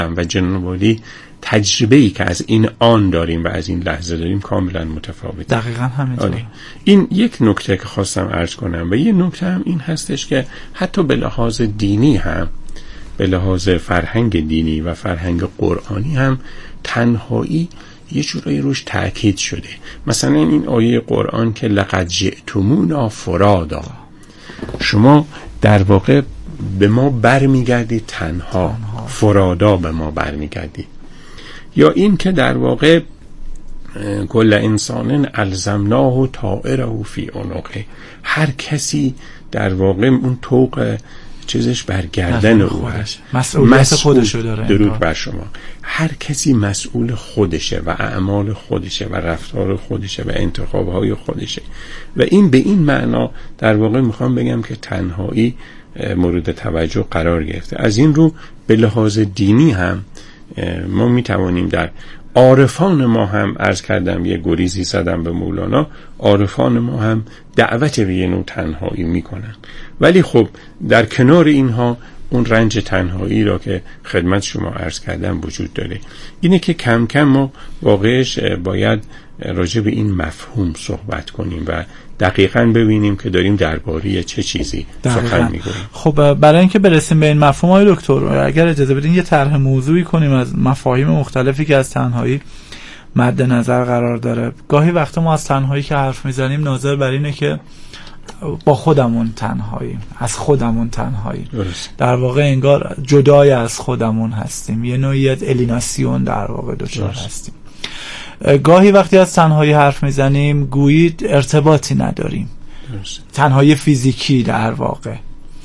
و جناب عالی تجربه‌ای که از این آن داریم و از این لحظه داریم کاملا متفاوته. دقیقاً همینطوره. این یک نکته که خواستم عرض کنم و یه نکته هم این هستش که حتی به لحاظ دینی هم، به لحاظ فرهنگ دینی و فرهنگ قرآنی هم تنهایی یه جورایی روش تأکید شده. مثلا این آیه قرآن که لقد جئتمونا فرادا، شما در واقع به ما برمیگردید تنها، فرادا به ما برمیگردید. یا این که در واقع کل انسان الزمناه طائره فی عنقه، هر کسی در واقع اون طوق چیزش بر گردن او هست، مسئولیت خودشو داره. درود بر شما. هر کسی مسئول خودشه و اعمال خودشه و رفتار خودشه و انتخابهای خودشه و این به این معنا در واقع میخوام بگم که تنهایی مورد توجه قرار گرفته. از این رو به لحاظ دینی هم ما میتوانیم در عارفان ما هم، عرض کردم یه گریزی زدم به مولانا، عارفان ما هم دعوت به یه نوع تنهایی میکنن، ولی خب در کنار اینها اون رنج تنهایی را که خدمت شما عرض کردم وجود داره. اینه که کم کم ما واقعش باید راجع به این مفهوم صحبت کنیم و دقیقاً ببینیم که داریم درباره چه چیزی سخن میگوییم. خب برای اینکه برسیم به این مفهوم های دکتر، اگر اجازه بدین یه طرح موضوعی کنیم از مفاهیم مختلفی که از تنهایی مد نظر قرار داره. گاهی وقتا ما از تنهایی که حرف میزنیم ناظر بر اینه که با خودمون تنهاییم، از خودمون تنهاییم، در واقع انگار جدای از خودمون هستیم، یه نوعی از الیناسیون در واقع دچار هستیم. گاهی وقتی از تنهایی حرف میزنیم گویی ارتباطی نداریم، تنهایی فیزیکی در واقع.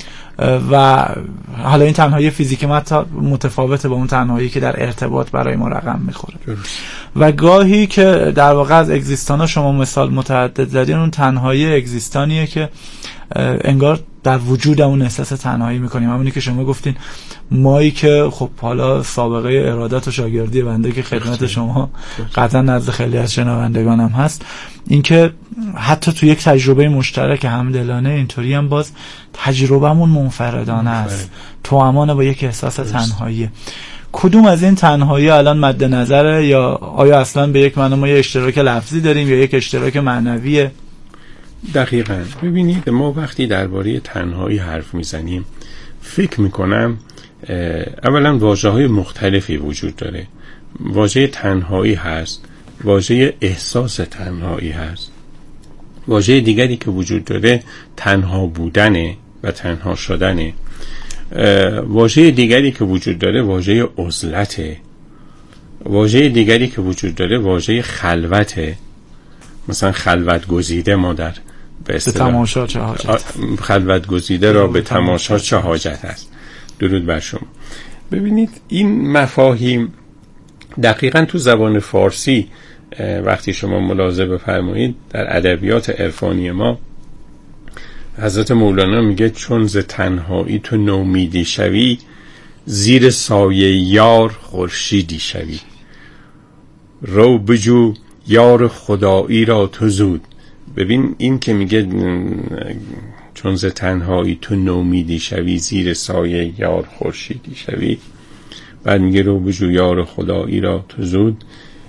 و حالا این تنهایی فیزیکی متفاوته با اون تنهایی که در ارتباط برای ما رقم میخوره. و گاهی که در واقع از اگزیستانا شما مثال متعدد زدین، اون تنهایی اگزیستانیه که انگار در وجودمون احساس تنهایی میکنیم. همونی که شما گفتین، مایی که خب حالا سابقه ارادت و شاگردی بنده که خدمت شما قطعا نزد خیلی از شنوندگانم هست، این که حتی تو یک تجربه مشترک همدلانه اینطوری هم باز تجربهمون منفردانه است، توأمان با یک احساس تنهایی. کدوم از این تنهایی الان مد نظره، یا آیا اصلا به یک معنی ما یه اشتراک لفظی داریم یا یک اشتراک معنویه؟ دقیقاً. ببینید ما وقتی درباره تنهایی حرف میزنیم فکر میکنم اولا واژه‌های مختلفی وجود داره. واژه تنهایی هست، واژه احساس تنهایی هست، واژه دیگری که وجود داره تنها بودنه و تنها شدنه، واژه دیگری که وجود داره واژه عزلته، واژه دیگری که وجود داره واژه خلوته. مثلا خلوت گزیده ما در به تماشا چه حاجت، خلوت گزیده را به تماشا چه حاجت است. درود بر شما. ببینید این مفاهیم دقیقاً تو زبان فارسی وقتی شما ملاحظه بفرمایید در ادبیات عرفانی ما حضرت مولانا میگه چون ز تنهایی تو نومیدی شوی، زیر سایه یار خورشیدی شوی. رو بجو یار خدایی را تو زود. ببین این که میگه چون ز تنهایی تو نومیدی شوی، زیر سایه یار خورشیدی شوی، بعد میگه رو بجو یار خدایی را تو زود،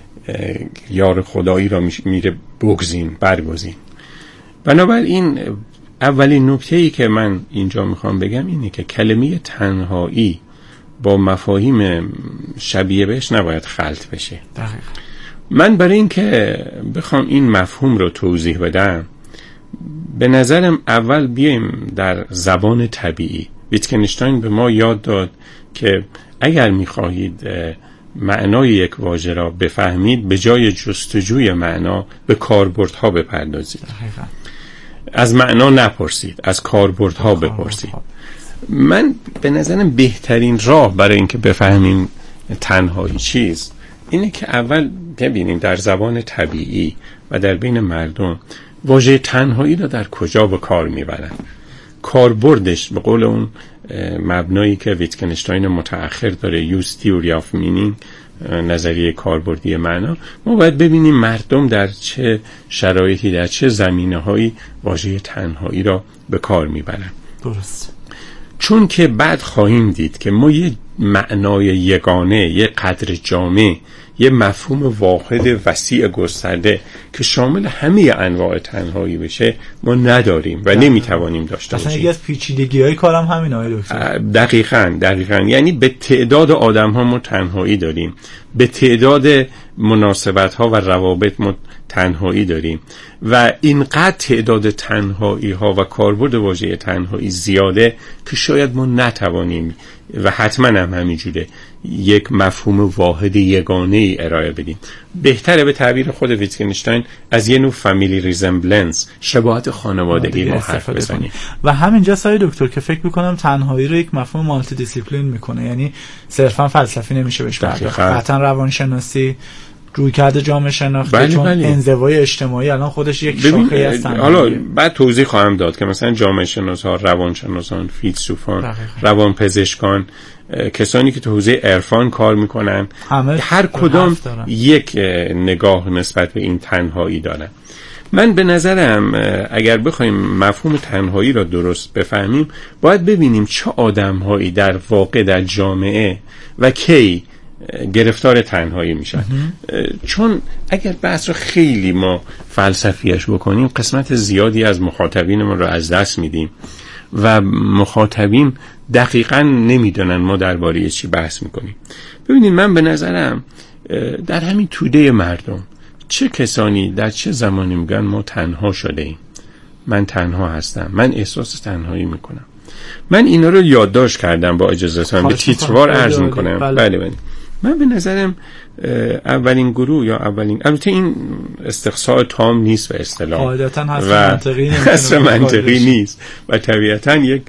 یار خدایی را میره بگزین، برگزین. بنابراین اولین نکته‌ای که من اینجا میخوام بگم اینه که کلمه تنهایی با مفاهیم شبیه بهش نباید خلط بشه. دقیقا. من برای این که بخوام این مفهوم رو توضیح بدم، به نظرم اول بیایم در زبان طبیعی. ویتکنشتاین به ما یاد داد که اگر میخواهید معنای یک واژه را بفهمید، به جای جستجوی معنا به کاربردها بپردازید. دقیقا. از معنا نپرسید، از کاربردها بپرسید. من به نظرم بهترین راه برای اینکه بفهمیم تنهایی چیست اینه که اول ببینیم در زبان طبیعی و در بین مردم واژه تنهایی را در کجا به کار میبرن. کاربردش به قول اون مبنایی که ویتکنشتاین متأخر داره، use theory of meaning، نظریه کاربردی معنا، ما باید ببینیم مردم در چه شرایطی، در چه زمینه‌هایی واژه تنهایی را به کار میبرن. درست. چون که بعد خواهیم دید که ما یه معنای یگانه، یه قدر جامع، یه مفهوم واحد وسیع گسترده که شامل همه انواع تنهایی بشه ما نداریم و نمیتوانیم داشته باشیم. اصلا یکی از پیچیدگی‌های کارم همین آقای دکتر. دقیقاً یعنی به تعداد آدم‌ها ما تنهایی داریم، به تعداد مناسبت‌ها و روابط ما تنهایی داریم و اینقدر تعداد تنهایی ها و کاربرد واژه تنهایی زیاده که شاید ما نتوانیم و حتما هم همینجوره یک مفهوم واحد یگانه ای ارائه بدیم. بهتره به تعبیر خود ویتگنشتاین از یه نوع فامیلی ریزمبلنس، شباهت خانوادگی ما حرف بزنیم. و همینجا سایه دکتر که فکر میکنم تنهایی رو یک مفهوم مالتی دیسیپلین میکنه، یعنی صرفا فلسفی نمیشه بهش پرداخت، قطعا روانشناسی، رویکرد جامعه شناختی، چون انزوای اجتماعی الان خودش یک شاخه از تنهایی. حالا بعد توضیح خواهم داد که مثلا جامعه شناسا، روانشناسان، فیلسوفان، روانپزشکان، کسانی که تو حوزه عرفان کار میکنن، هر کدام یک نگاه نسبت به این تنهایی دارن. من به نظرم اگر بخوایم مفهوم تنهایی را درست بفهمیم باید ببینیم چه آدم‌هایی در واقع در جامعه و کی گرفتار تنهایی میشن. چون اگر بحث رو خیلی ما فلسفیش بکنیم قسمت زیادی از مخاطبین ما رو از دست میدیم و مخاطبین دقیقاً نمیدونن ما درباره چی بحث میکنیم. ببینید من به نظرم در همین توده مردم چه کسانی در چه زمانی میگن ما تنها شده ایم، من تنها هستم، من احساس تنهایی میکنم. من اینا رو یادداشت کردم با اجازهتون به تیتروار عرض میکنم. بله. من به نظرم اولین گروه یا البته این استقصاء تام نیست به اصطلاح، قاعدتاً حسب منطقی نیست و طبیعتاً یک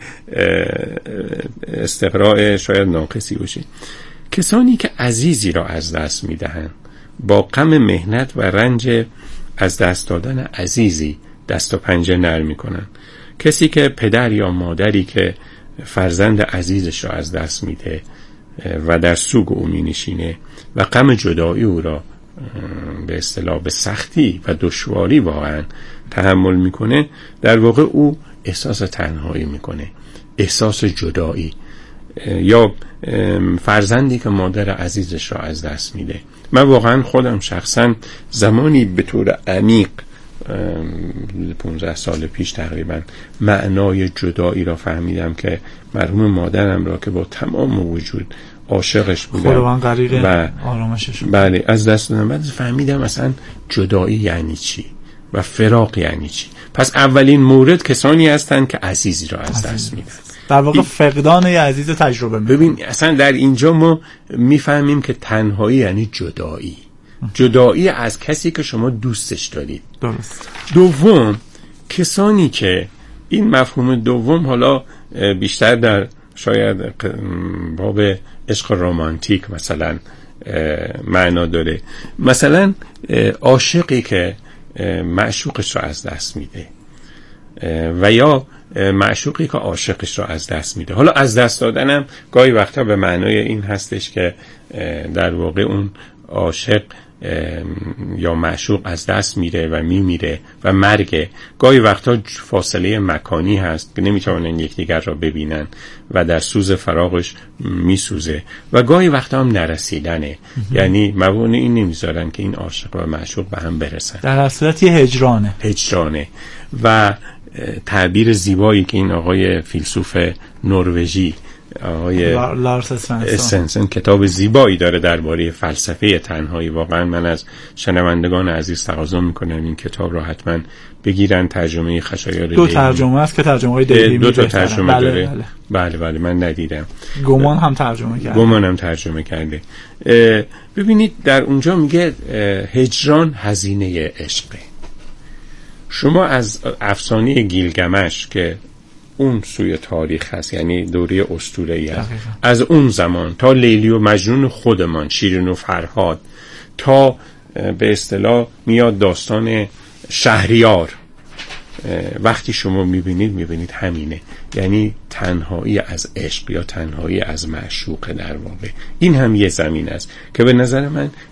استقراء شاید ناقصی باشه. کسانی که عزیزی را از دست میدهند با غم مهنت و رنج از دست دادن عزیزی دست و پنجه نرم میکنن. کسی که پدر یا مادری که فرزند عزیزش را از دست میده و در سوگ او می‌نشینه و غم جدایی او را به اصطلاح به سختی و دشواری واقعا تحمل میکنه، در واقع او احساس تنهایی میکنه، احساس جدایی. یا فرزندی که مادر عزیزش را از دست میده. من واقعا خودم شخصا زمانی به طور عمیق 15 سال پیش تقریبا معنای جدایی را فهمیدم که مرحوم مادرم را که با تمام وجود عاشقش بودم و آرامشش بله از دست دادم، بعد فهمیدم اصلا جدایی یعنی چی و فراق یعنی چی. پس اولین مورد کسانی هستند که عزیزی را از دست میدن، در واقع فقدان یه عزیز تجربه میکنن. ببین اصلا در اینجا ما میفهمیم که تنهایی یعنی جدایی از کسی که شما دوستش دارید. درست. دوم، کسانی که این مفهوم دوم حالا بیشتر در شاید باب عشق رمانتیک مثلا معنا داره، مثلا عاشقی که معشوقش را از دست میده و یا معشوقی که عاشقش را از دست میده. حالا از دست دادنم گاهی وقتا به معنای این هستش که در واقع اون عاشق یا معشوق از دست میره و میمیره و مرگه. گاهی وقتا فاصله مکانی هست که نمیتونن یکدیگر را ببینن و در سوز فراقش میسوزه و گاهی وقتا هم نرسیدنه، یعنی موانع این نمیذارن که این عاشق و معشوق به هم برسن. در اصلیت یه هجرانه و تعبیر زیبایی که این آقای فیلسوف نروژی آقای لارس اسنسن کتاب زیبایی داره درباره فلسفه تنهایی. واقعا من از شنوندگان عزیز تقاضا میکنم این کتاب رو حتما بگیرن. ترجمه خشایار دو ترجمه است که ترجمه های دیلی دو تا ترجمه داره. بله من ندیدم. گمان هم ترجمه کرده. ببینید در اونجا میگه هجران هزینه عشقه. شما از افسانه گیلگمش که اون سوی تاریخ هست، یعنی دوره اسطوره‌ای هست، از اون زمان تا لیلی و مجنون خودمان، شیرین و فرهاد، تا به اصطلاح میاد داستان شهریار، وقتی شما میبینید همینه، یعنی تنهایی از عشق یا تنهایی از معشوق. در واقع این هم یه زمین است که به نظر من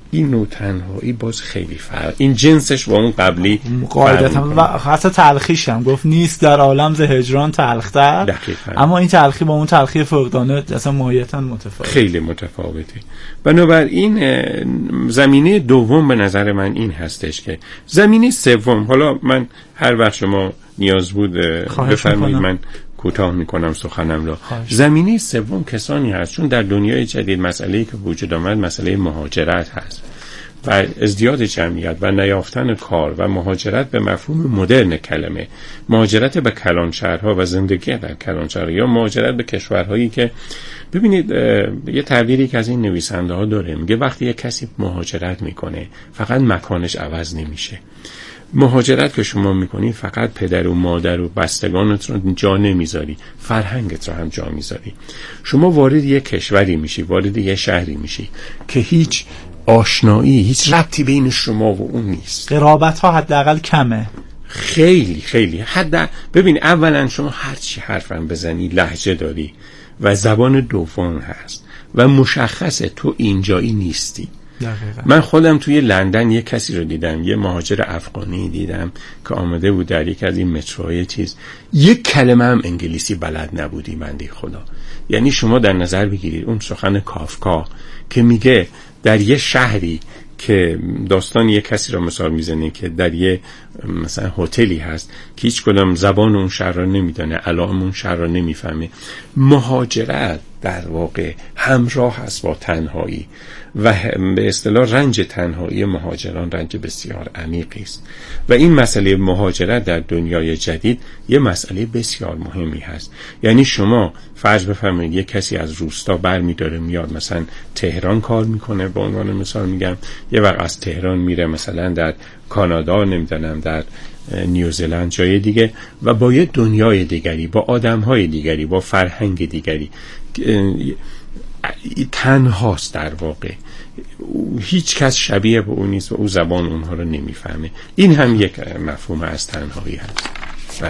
این نوع تنهایی باز خیلی فرق، این جنسش با اون قبلی قاعدتا و حتی تلخیش هم گفت نیست در عالم ز هجران تلختر، اما این تلخی با اون تلخی فقدانه اصلا ماهیتاً متفاوته، خیلی متفاوته. بنابراین زمینه دوم به نظر من این هستش که زمینه سوم، حالا من هر وقت شما نیاز بود بفرمایید من کوتاه میکنم سخنم را. زمینه سوم کسانی هست، چون در دنیای جدید مسئله‌ای که وجود آمد مسئله مهاجرت هست و ازدیاد جمعیت و نیافتن کار و مهاجرت به مفهوم مدرن کلمه، مهاجرت به کلانشهرها و زندگی در کلانشهرها یا مهاجرت به کشورهایی که ببینید یه تعبیری که از این نویسنده ها داره، میگه وقتی یه کسی مهاجرت میکنه فقط مکانش عوض نمیشه. مهاجرت که شما میکنی فقط پدر و مادر و بستگانت رو جا نمیذاری، فرهنگت رو هم جا میذاری. شما وارد یه کشوری میشی، وارد یه شهری میشی که هیچ آشنایی، هیچ ربطی بین شما و اون نیست. قرابت ها حداقل کمه، خیلی خیلی. ببین اولا شما هر چی حرفم بزنی لهجه داری و زبان دوم هست و مشخصه تو اینجایی نیستی. دقیقا. من خودم توی لندن یه کسی رو دیدم، یه مهاجر افغانی دیدم که آمده بود در یک از این متروهای چیز، یک کلمه هم انگلیسی بلد نبودی بنده خدا. یعنی شما در نظر بگیرید اون سخن کافکا که میگه در یه شهری که داستان یه کسی رو مثال میزنه که در یه مثلا هتلی هست که هیچ کدام زبان اون شهر رو نمیدونه، علائم اون شهر رو نمیفهمه. مهاجرت در واقع همراه هست با تنهایی و به اصطلاح رنج تنهایی مهاجران رنج بسیار عمیقی است و این مسئله مهاجرت در دنیای جدید یه مسئله بسیار مهمی هست. یعنی شما فرض بفرمایید یه کسی از روستا برمی‌داره میاد مثلا تهران کار میکنه، به عنوان مثال میگم، یه وقت از تهران میره مثلا در کانادا، نمیدونم در نیوزیلند، جای دیگه، و با یه دنیای دیگری، با آدم‌های دیگری، با فرهنگ دیگری تنهاست. در واقع هیچ کس شبیه به اون نیست و اون زبان اونها رو نمیفهمه. این هم یک مفهوم از تنهایی هست. بله.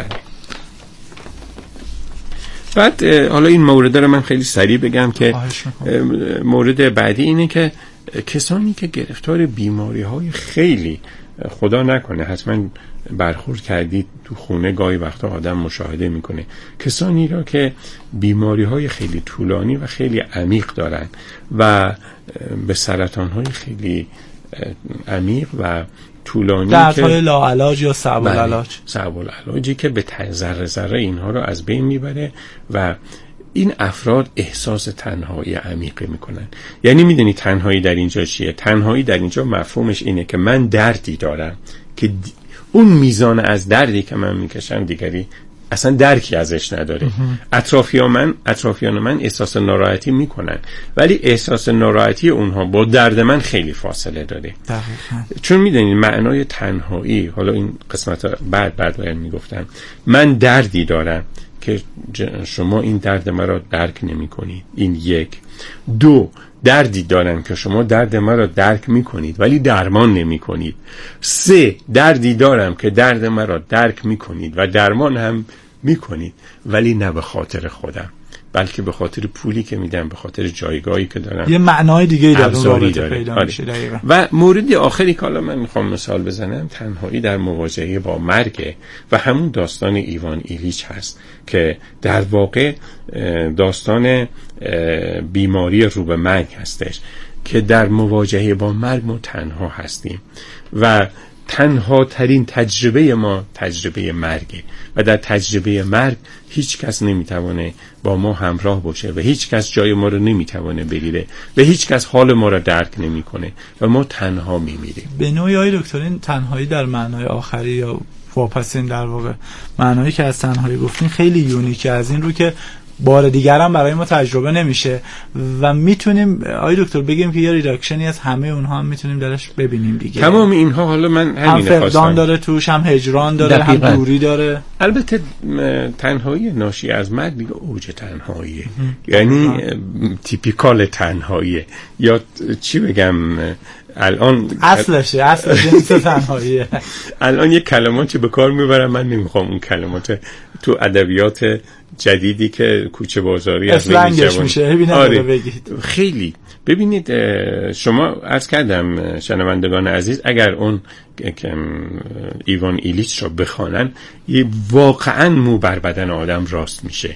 بعد حالا این مورد رو من خیلی سریع بگم که مورد بعدی اینه که کسانی که گرفتار بیماری‌های خیلی، خدا نکنه حتما برخورد کردید تو خونه، گاهی وقتا آدم مشاهده میکنه کسانی را که بیماری‌های خیلی طولانی و خیلی عمیق دارن و به سرطان‌های خیلی عمیق و طولانی، دردهای لاعلاج یا صعب العلاج، صعب العلاجی که به ذره ذره اینها رو از بین میبره و این افراد احساس تنهایی عمیقی میکنن. یعنی میدونی تنهایی در اینجا چیه؟ تنهایی در اینجا مفهومش اینه که من دردی دارم که اون میزان از دردی که من میکشم دیگری اصلا درکی ازش نداره. اطرافیان من احساس ناراحتی میکنن ولی احساس ناراحتی اونها با درد من خیلی فاصله داره. دقیقاً. چون میدونید معنای تنهایی، حالا این قسمت بعد باید میگفتم، من دردی دارم که شما این درد مرا درک نمی کنید. این یک. دو، دردی دارم که شما درد مرا درک می کنید ولی درمان نمی کنید. سه، دردی دارم که درد مرا درک می کنید و درمان هم می کنید ولی نه به خاطر خودم بلکه به خاطر پولی که میدم، به خاطر جایگاهی که دارم، یه معنای دیگه داره پیدا میشه. دقیقاً. و مورد آخری که حالا من میخوام مثال بزنم تنهایی در مواجهه با مرگ و همون داستان ایوان ایلیچ هست که در واقع داستان بیماری رو به مرگ هستش که در مواجهه با مرگ ما تنها هستیم و تنها ترین تجربه ما تجربه مرگه و در تجربه مرگ هیچ کس نمیتوانه با ما همراه باشه و هیچ کس جای ما رو نمیتوانه بگیره و هیچ کس حال ما رو درک نمیکنه و ما تنها میمیریم. به نوعی آقای دکتر این تنهایی در معنای آخری یا واپسین در واقع معنایی که از تنهایی گفتین خیلی یونیکه، از این رو که بار دیگر هم برای ما تجربه نمیشه و میتونیم آقای دکتر بگیم که یه ریداکشنی از همه اونها هم میتونیم درش ببینیم دیگه. تمام اینها حالا من همین خواستم، هم فقدان داره توش، هم هجران داره، دقیقا. هم دوری داره. البته تنهایی ناشی از مرگ دیگه اوج تنهاییه، یعنی تیپیکال تنهاییه، یا چی بگم الان اصل جنس تنهاییه. الان یه کلماتی به کار میبرم من نمیخوام اون کلمات تو ادبیات جدیدی که کوچه بازاری از اسلنگش میشه. آره. بگید. خیلی ببینید شما عرض کردم شنوندگان عزیز، اگر اون ایوان ایلیچ رو بخوانن واقعا مو بر بدن آدم راست میشه.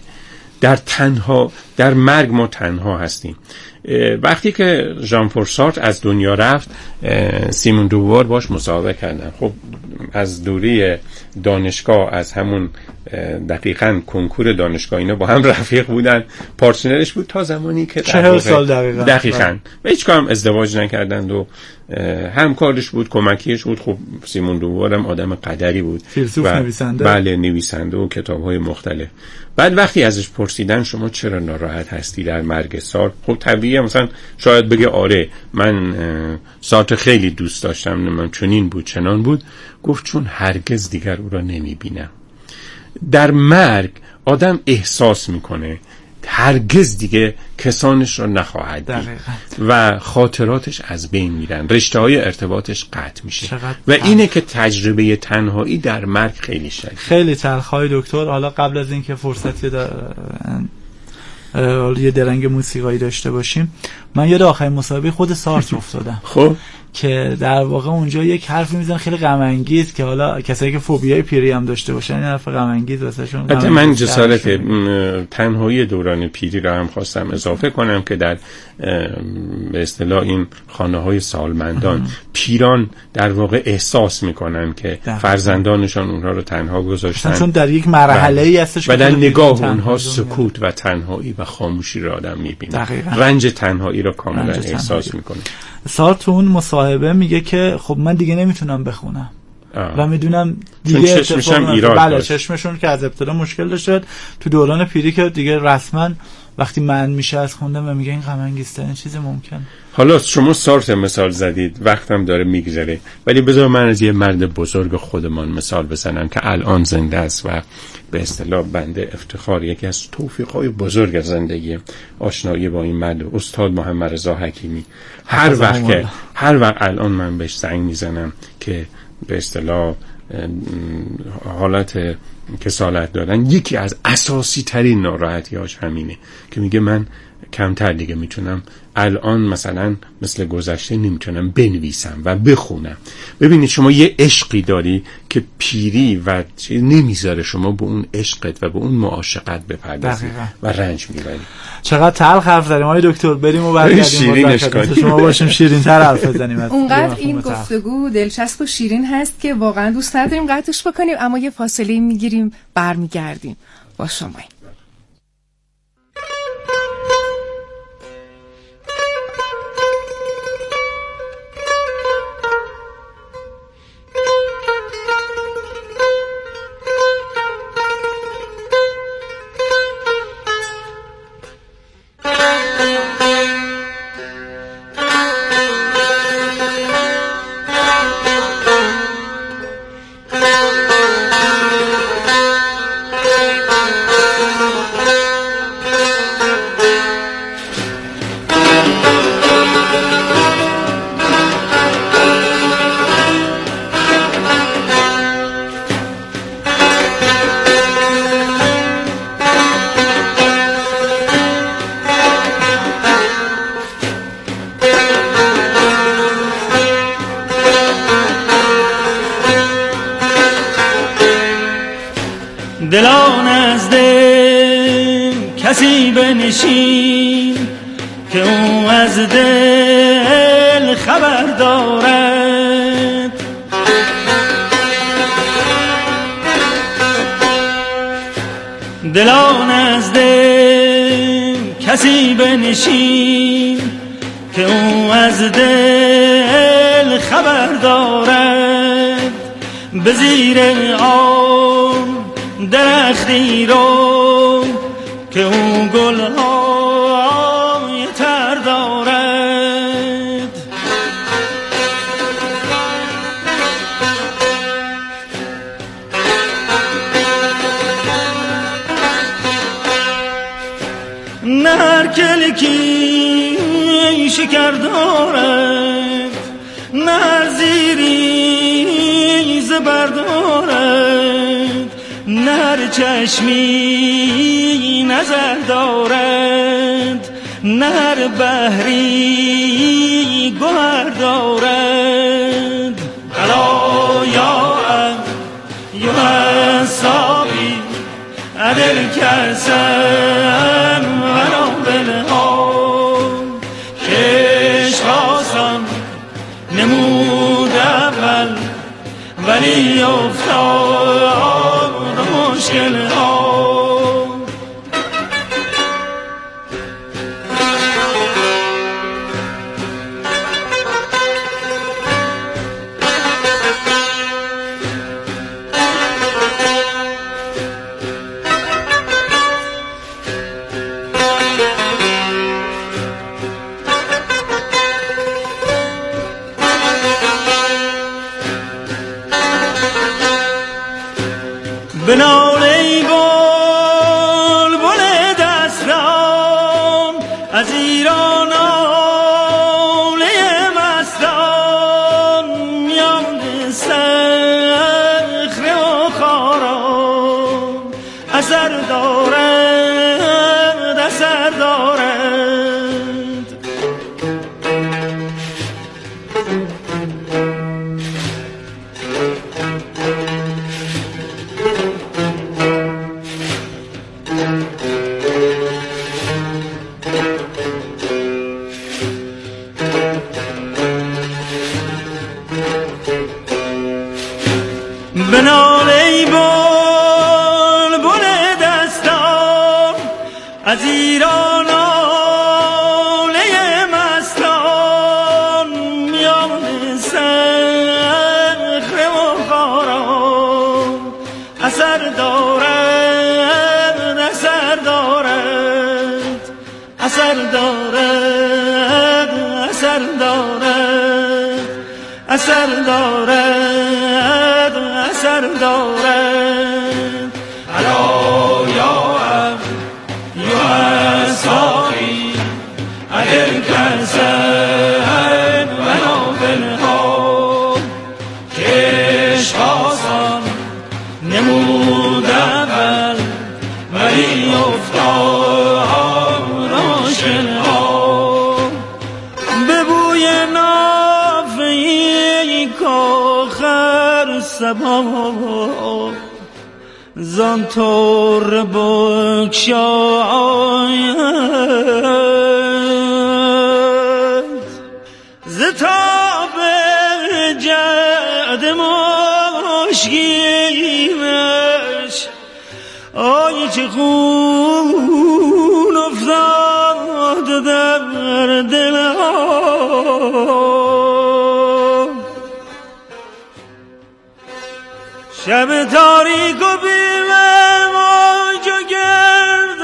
در مرگ ما تنها هستیم. وقتی که ژان پل سارتر از دنیا رفت، سیمون دووار باش مصاحبه کردن. خب از دوری دانشگاه، از همون دقیقاً کنکور دانشگاه اینا با هم رفیق بودن، پارتنرش بود تا زمانی که 40 سال دقیقاً و هیچ کام ازدواج نکردند و همکارش بود، کمکیش بود. خب سیمون دووار هم آدم قدری بود، فیلسوف، نویسنده. بله، نویسنده و کتاب‌های مختلف. بعد وقتی ازش پرسیدن شما چرا ناراحت هستی در مرگ سارتر؟ خب طبیعیه مثلا شاید بگه آره من سارتر خیلی دوست داشتم، من چنین بود چنان بود. گفت چون هرگز دیگر او را نمیبینم. در مرگ آدم احساس میکنه هرگز دیگه کسانش را نخواهد دید و خاطراتش از بین میرن، رشته های ارتباطش قطع میشه و اینه که تجربه تنهایی در مرگ خیلی شدید، خیلی تلخای دکتر. حالا قبل از اینکه فرصتی یه درنگ موسیقایی داشته باشیم، من یاد آخرین مصاحبه خود سارتر افتادم. خب که در واقع اونجا یک حرفی میزنه خیلی غم انگیز که حالا کسایی که فوبیای پیری هم داشته باشن این حرف غم انگیز واسهشون. البته من جسارت تنهایی دوران پیری را هم خواستم اضافه کنم که در به اصطلاح این خانه‌های سالمندان پیران در واقع احساس میکنن که فرزندانشان اونها رو تنها گذاشتن، چون در یک مرحله‌ای هستش و در نگاه اونها سکوت و تنهایی و خاموشی رو آدم میبینه، رنج تنهایی رو کاملا احساس میکنه. سارتر تو اون مصاحبه میگه که خب من دیگه نمیتونم بخونم و میدونم دیگه چشمشم ایراد بله چشمشون که از ابتدا مشکل داشت، تو دوران پیری که دیگه رسما وقتی من میشه از خوندم و میگه این غم انگیزترین چیز ممکن. حالا شما سارتر مثال زدید، وقتم داره میگذره، ولی بذار من از یه مرد بزرگ خودمان مثال بزنم که الان زنده است و به اصطلاح بنده افتخار یکی از توفیق‌های بزرگ زندگی آشنایی با این مرد، استاد محمد رضا حکیمی. هر وقت الان من بهش زنگ میزنم که به اصطلاح حالت کسالت دارن، یکی از اساسی ترین ناراحتی‌هاش همینه که میگه من کمتر دیگه میتونم الان مثلا مثل گذشته نمیتونم بنویسم و بخونم. ببینید شما یه عشقی داری که پیری و نمیذاره شما به اون عشقت و به اون معاشقت بپردازی و رنج میبری. چقدر تلخ حرف زدیم آقای دکتر، بریم و برگردیم شما باشیم شیرین تر حرف بزنیم. اونقدر این گفتگو دلچسب و شیرین هست که واقعا دوست نداریم قطعش بکنیم، اما یه فاصله میگیریم برمیگردیم با شما. دلان از دل کسی بنشین که او از دل خبر دارد، دلان از دل کسی بنشین که او از دل خبر دارد، به زیر آن درختی رو که اون گلهای تر دارد، نه هر کلکی شکر دارد، نه هر زیری زبر دارد، نه هر چشمی نظر دارد، نهر بحری گوهر دارد الا یا صافی عدل کسن ورا بلها کش خواستم نمود اول ولی افتاد مشکل ها. بنال ای بلبل دستان از ایران آله مستان میان صخره و خاران اثر دارد اثر دارد. بنال ای بلبل دستان از ایران آله مستان میان صخره و خاران اثر دارد اثر دارد اثر دارد اثر دارد اثر دارد اثر دارد الا یا صافی عدل کسن ورا بلها کش خواستم نمود اول ولی افتاد مشکل ها. به بوی نافه‌ای کاخر سبا زان طور بگشاید ز تاب جعد مشکینش آی چه خون افتاد در دلم شب تاریک و بیمه موج و گرد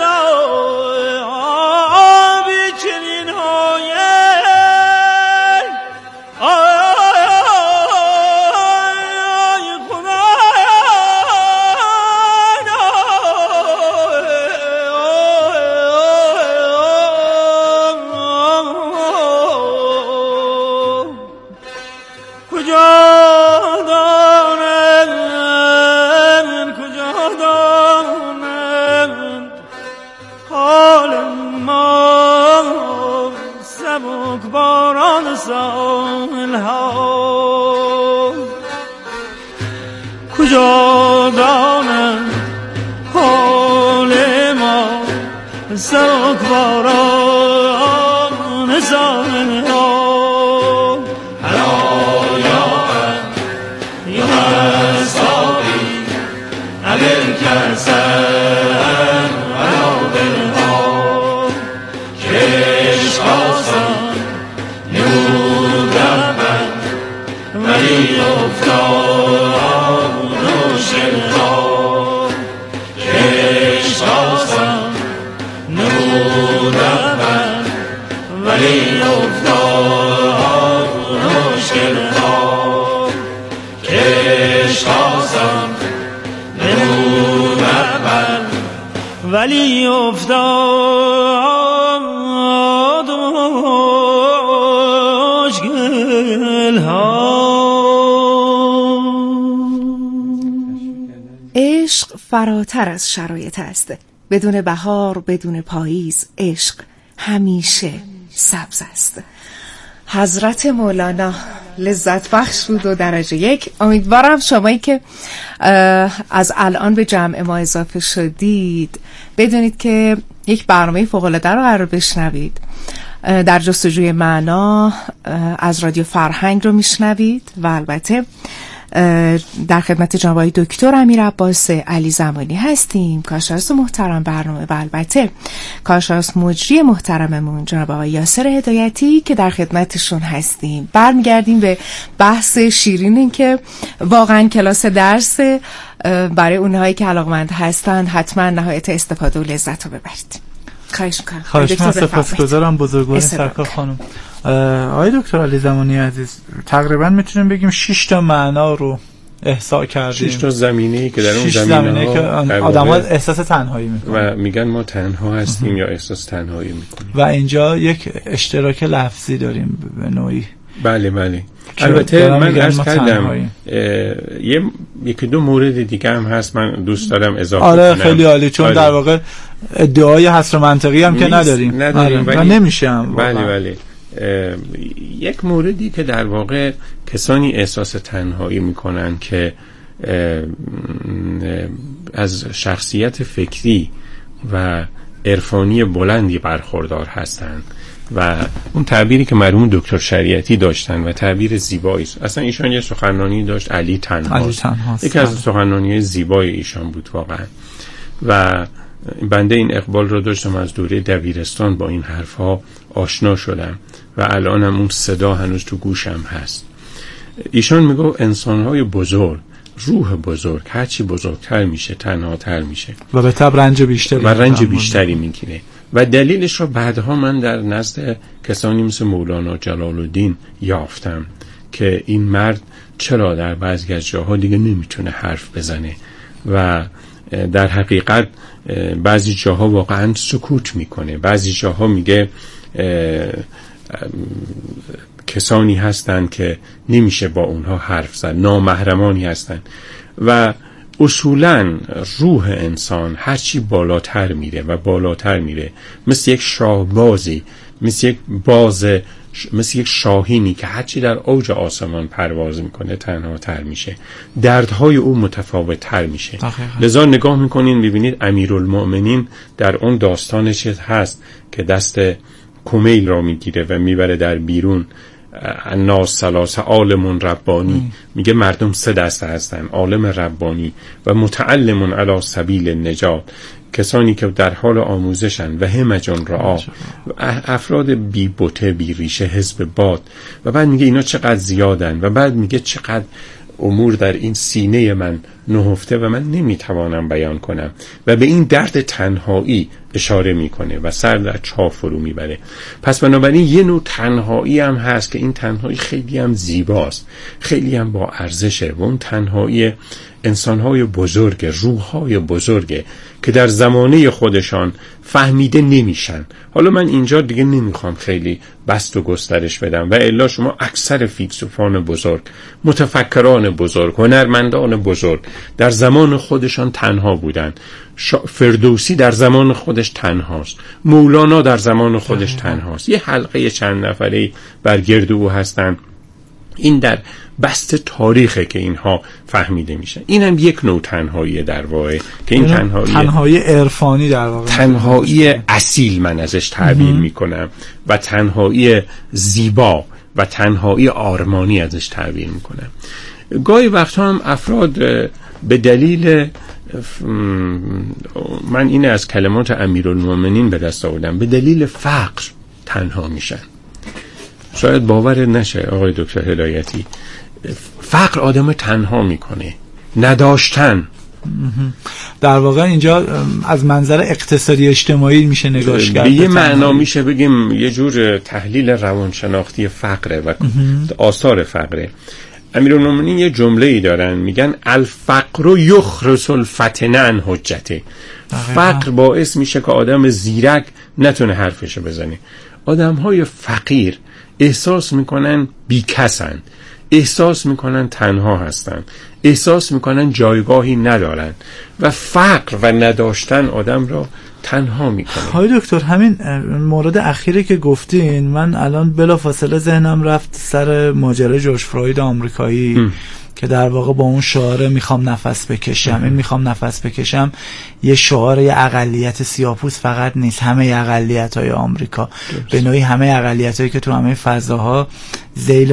آبی چنین هاین آی خدای کجا باران ساحل ها کجا دانند حال ما سبکباران ساحل ها. الا یا صافی عدل کسن ورا بلها کش خواستم نمود اول ولی افتاد مشکل ها. کش خواستم نمود اول ولی افتاد مشکل ها. کش خواستم نمود اول ولی افتاد مشکل ها. عشق فراتر از شرایط است. بدون بهار، بدون پاییز، عشق همیشه سبز است. حضرت مولانا لذت بخش بود و درجه 1. امیدوارم شمایی که از الان به جمع ما اضافه شدید بدونید که یک برنامه فوق‌العاده رو قرار بشنوید. در جستجوی معنا از رادیو فرهنگ رو میشنوید و البته در خدمت جناب آقای دکتر امیر عباس علی زمانی هستیم، کارشناس محترم برنامه، و البته کارشناس مجری محترممون جناب آقای یاسر هدایتی که در خدمتشون هستیم. برمیگردیم به بحث شیرین، این که واقعا کلاس درس برای اونهایی که علاقمند هستند حتما نهایت استفاده و لذت رو ببرید. خواهش میکنم. سپاسگزارم بزرگوار سرکار خانم. آقای دکتر علی زمانی عزیز، تقریبا میتونیم بگیم 6 تا معنا رو احصا کردیم، 6 تا زمینه‌ای که در اون زمینه‌ها که آدم‌ها احساس تنهایی میکنن و میگن ما تنها هستیم یا احساس تنهایی میکنیم، و اینجا یک اشتراک لفظی داریم به نوعی. بله. البته من عرض کردم یکی دو مورد دیگه هم هست من دوست دارم اضافه کنم. خیلی عالی، چون در واقع ادعای حصر منطقی هم که نداریم و نمیشه هم. بله. یک موردی که در واقع کسانی احساس تنهایی میکنن که از شخصیت فکری و عرفانی بلندی برخوردار هستند و اون تعبیری که مرحوم دکتر شریعتی داشتن و تعبیر زیبایی است. اصلا ایشان یه سخنرانی داشت، علی تنهاست. یکی از سخنرانی‌های زیبای ایشان بود واقعا، و بنده این اقبال رو داشتم از دوره دبیرستان با این حرفها آشنا شدم و الان هم اون صدا هنوز تو گوشم هست. ایشان میگو انسان‌های بزرگ، روح بزرگ هرچی بزرگتر میشه تنهاتر میشه و به طب رنج بیشتری میگیره. و دلیلش رو بعدها من در نزد کسانی مثل مولانا جلال الدین یافتم که این مرد چرا در بعضی از جاها دیگه نمیتونه حرف بزنه و در حقیقت بعضی جاها واقعا سکوت میکنه، بعضی جاها میگه کسانی هستند که نمیشه با اونها حرف زد، نامحرمانی هستند. و اصولاً روح انسان هرچی بالاتر میره و بالاتر میره، مثل یک شاهبازی، مثل یک شاهینی که هرچی در اوج آسمان پرواز میکنه تنهاتر میشه، دردهای او متفاوت تر میشه. لذا نگاه میکنین ببینید امیرالمؤمنین در اون داستانش هست که دست کمیل را میگیره و میبره در بیرون، الناس ثلاثه عالم ربانی، میگه مردم 3 دسته هستن، عالم ربانی و متعلم علی سبیل النجات، کسانی که در حال آموزشن، و همجون رعا، افراد بی بوته بی ریشه حزب باد. و بعد میگه اینا چقدر زیادن و بعد میگه چقدر امور در این سینه من نهفته و من نمیتوانم بیان کنم، و به این درد تنهایی اشاره میکنه و سر در چاه فرو میبره. پس بنابراین یه نوع تنهایی هم هست که این تنهایی خیلی هم زیباست، خیلی هم با ارزشه، و اون تنهایی انسانهای بزرگ، روحهای بزرگه که در زمانه خودشان فهمیده نمیشن. حالا من اینجا دیگه نمیخوام خیلی بست و گسترش بدم، و الا شما اکثر فیلسوفان بزرگ، متفکران بزرگ، هنرمندان بزرگ در زمان خودشان تنها بودن. فردوسی در زمان خودش تنهاست، مولانا در زمان خودش تنهاست، یه حلقه چند نفری بر گرد او هستن. این در بست تاریخه که اینها فهمیده میشن. این هم یک نوع تنهایی در واقع که این تنهایی عرفانی در واقع، تنهایی اصیل من ازش تعبیر میکنم، و تنهایی زیبا و تنهایی آرمانی ازش تعبیر میکنم. گاهی وقتا هم افراد به دلیل من اینه از کلمات امیرالمؤمنین به دست آوردم، به دلیل فقر تنها میشن. شاید باور نشه آقای دکتر هدایتی، فقر آدم تنها میکنه، نداشتن. در واقع اینجا از منظر اقتصادی اجتماعی میشه نگاش کرد. به یه معنا میشه بگیم یه جور تحلیل روانشناختی فقره و آثار فقره. امیرالمؤمنین یه جمله‌ای دارن میگن الفقر یخرس الفتن عن حجته. فقر باعث میشه که آدم زیرک نتونه حرفشو بزنه. آدم‌های فقیر احساس میکنن بیکسن، احساس میکنن تنها هستن، احساس میکنن جایگاهی ندارن، و فقر و نداشتن آدم را تنها میکنه. های دکتر، همین مورد اخیری که گفتین، من الان بلافاصله ذهنم رفت سر ماجرای جورج فروید آمریکایی که در واقع با اون شعار میخوام نفس بکشم، این میخوام نفس بکشم یه شعار یه اقلیت سیاه‌پوست فقط نیست، همه اقلیت‌های آمریکا، به نوعی همه اقلیت‌هایی که تو همه فضاها ذیل